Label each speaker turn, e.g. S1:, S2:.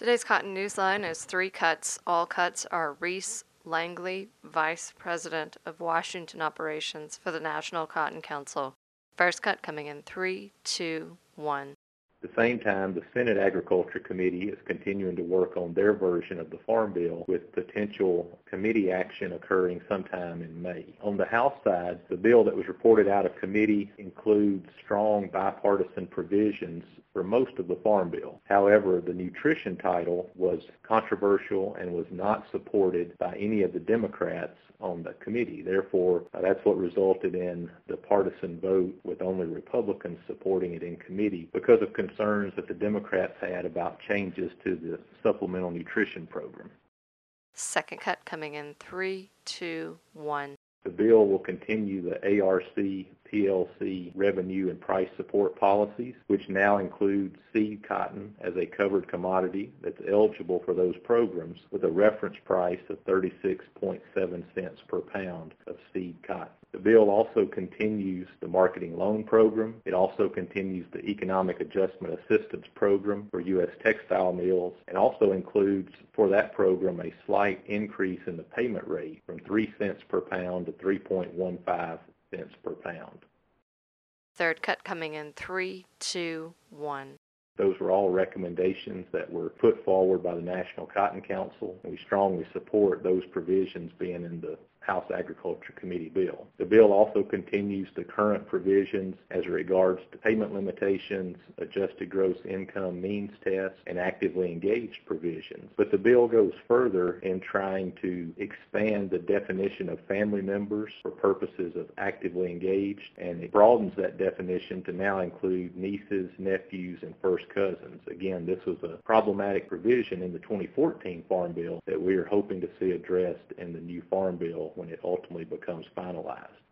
S1: Today's Cotton Newsline is three cuts. All cuts are Reese Langley, Vice President of Washington Operations for the National Cotton Council. First cut coming in 3, 2, 1.
S2: At the same time, the Senate Agriculture Committee is continuing to work on their version of the Farm Bill with potential committee action occurring sometime in May. On the House side, the bill that was reported out of committee includes strong bipartisan provisions for most of the Farm Bill. However, the nutrition title was controversial and was not supported by any of the Democrats on the committee. Therefore, that's what resulted in the partisan vote with only Republicans supporting it in committee because of concerns that the Democrats had about changes to the supplemental nutrition program.
S1: Second cut coming in 3, 2, 1.
S2: The bill will continue the ARC PLC revenue and price support policies, which now include seed cotton as a covered commodity that's eligible for those programs with a reference price of 36.7 cents per pound of seed cotton. The bill also continues the marketing loan program. It also continues the economic adjustment assistance program for U.S. textile mills, and also includes for that program a slight increase in the payment rate from 3 cents per pound to 3.15 cents per pound.
S1: Third cut coming in 3, 2, 1.
S2: Those were all recommendations that were put forward by the National Cotton Council, and we strongly support those provisions being in the House Agriculture Committee bill. The bill also continues the current provisions as regards to payment limitations, adjusted gross income means tests, and actively engaged provisions. But the bill goes further in trying to expand the definition of family members for purposes of actively engaged, and it broadens that definition to now include nieces, nephews, and first cousins. Again, this was a problematic provision in the 2014 Farm Bill that we are hoping to see addressed in the new Farm Bill when it ultimately becomes finalized.